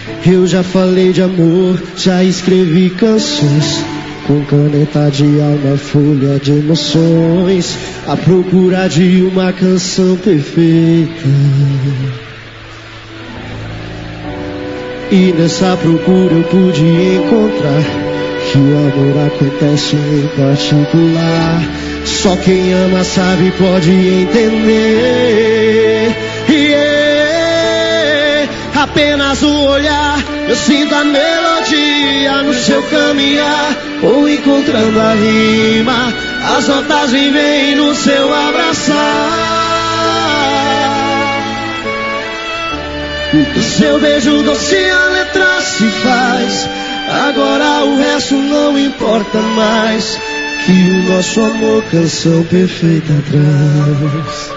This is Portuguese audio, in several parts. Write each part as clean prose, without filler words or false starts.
Eu já falei de amor, já escrevi canções com caneta de alma, folha de emoções, à procura de uma canção perfeita. E nessa procura eu pude encontrar que o amor acontece em particular. Só quem ama sabe, pode entender. Apenas um olhar, eu sinto a melodia no seu caminhar, ou encontrando a rima, as notas vivem no seu abraçar. O seu beijo doce a letra se faz, agora o resto não importa mais, que o nosso amor canção perfeita traz.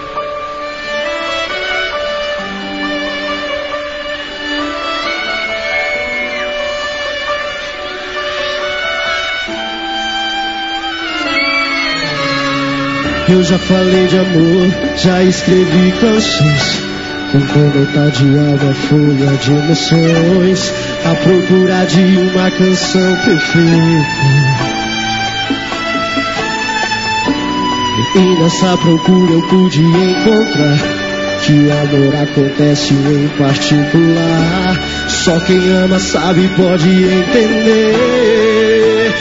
Eu já falei de amor, já escrevi canções com caneta de alma, folha de emoções, à procura de uma canção perfeita. E nessa procura eu pude encontrar que o amor acontece em particular. Só quem ama sabe, pode entender.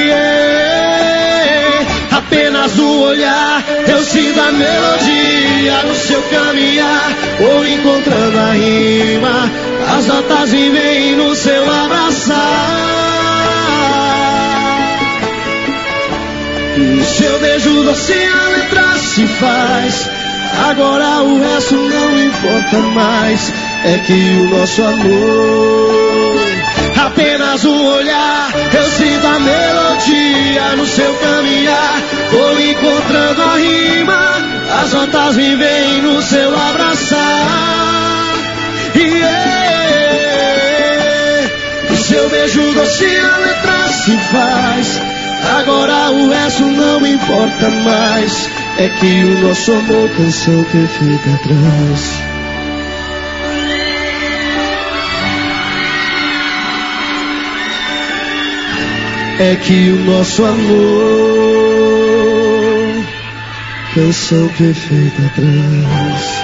Apenas um olhar, eu sinto a melodia no seu caminhar, ou encontrando a rima, as notas vivem no seu abraçar. O seu beijo doce a letra se faz, agora o resto não importa mais, é que o nosso amor, apenas um olhar, eu sinto a melodia no seu caminhar, vou encontrando a rima, as notas vivem no seu abraçar. O seu beijo doce a letra se faz, agora o resto não importa mais, é que o nosso amor canção perfeita traz. É que o nosso amor canção perfeita traz.